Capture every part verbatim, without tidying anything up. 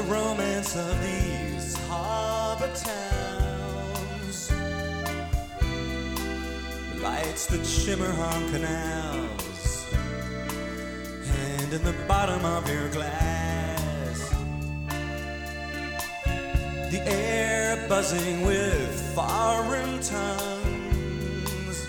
romance of these harbor towns, lights that shimmer on canals, and in the bottom of your glass, the air buzzing with foreign tongues,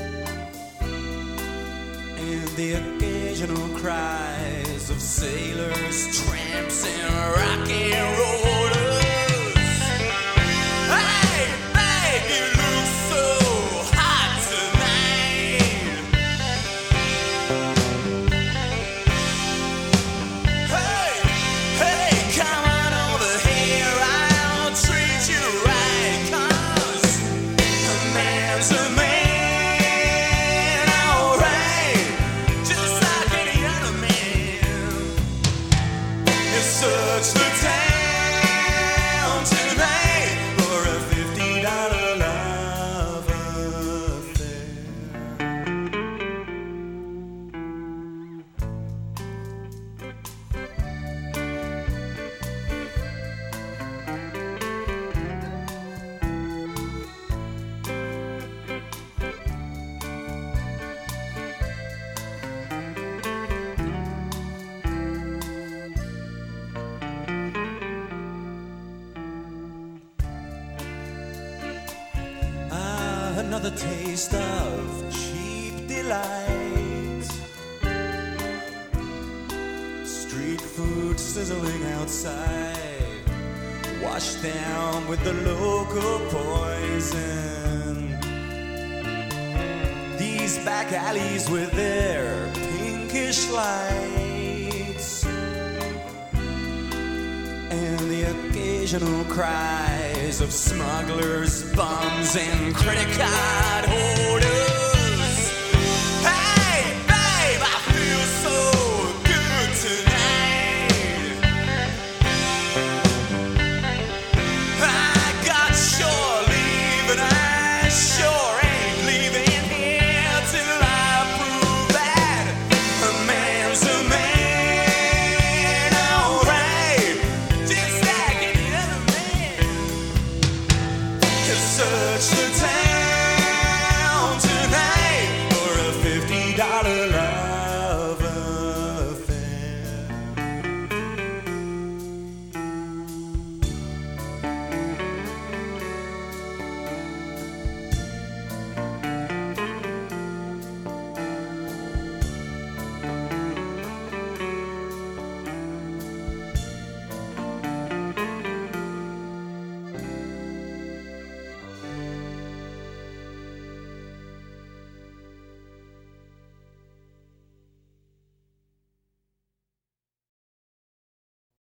and the occasional cries of sailors, tramps, and rock and rollers. Hey, babe, you look so hot tonight. Hey, hey, come on over here, I'll treat you right, 'cause a man's a man, alright, just like any other man. Search the town tonight for a fifty dollar love affair. Another taste of cheap delight, street food sizzling outside, washed down with the local poison. These back alleys with their pinkish lights, and the occasional cries of smugglers, bums, and credit card holders. Hey, babe, I feel so good tonight. I got sure leave, and I sure ain't leaving here till I prove that a man's a man, alright, just like any other man. Search the town